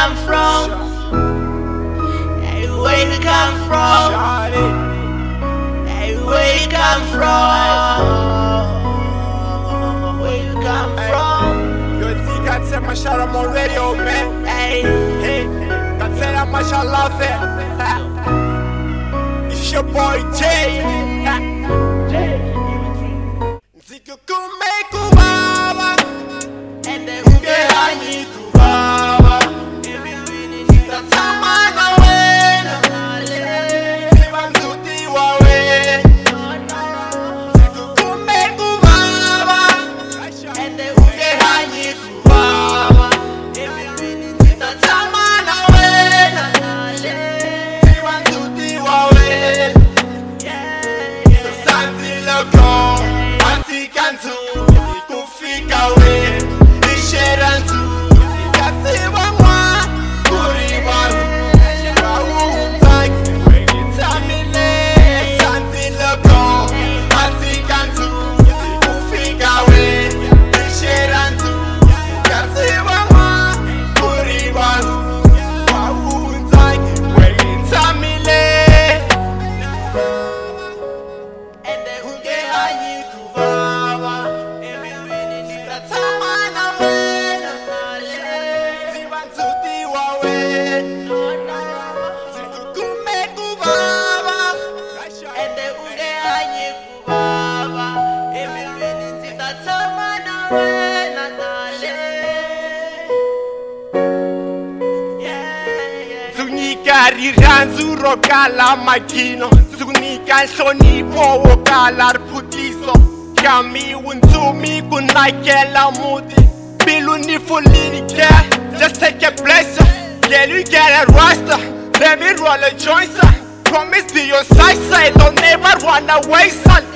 come from? Hey, where you come from? Hey, where you come from? Where you come from? Yo, see, God said, mashallah, I'm on radio, man. Hey, God said, I'm mashallah, it's your boy, Jay. Nziko kume kubaba, and then who get honey kubaba? Tatamana wena, Sibanzuti wawe. Nziko kume kubaba, And then who get honey kubaba? Tatamana wena, Sibanzuti wawe. Sanzi loko, asikantu, kufika we, isherantu, kasiwa mwa, kuriba, wautaki, wegitamile. Sanzi loko, asikantu, kufika we, isherantu, kasiwa mwa, kuriba, wautaki, wegitamile. And then who get honey kubaba? Tatamana wena, Sibanzuti wawe. Zikukume kubaba, And then who get honey kubaba? Tatamana wena, Zunika rirhandzu ro kala makino, zunika nhlonipho wo kala riputiso. Kami unzumi kunakela muti, bilu ni fulini care, just take a blessing. Girl, you get a roster, let me roll a joint, son. Promise be your side, don't never run away, son.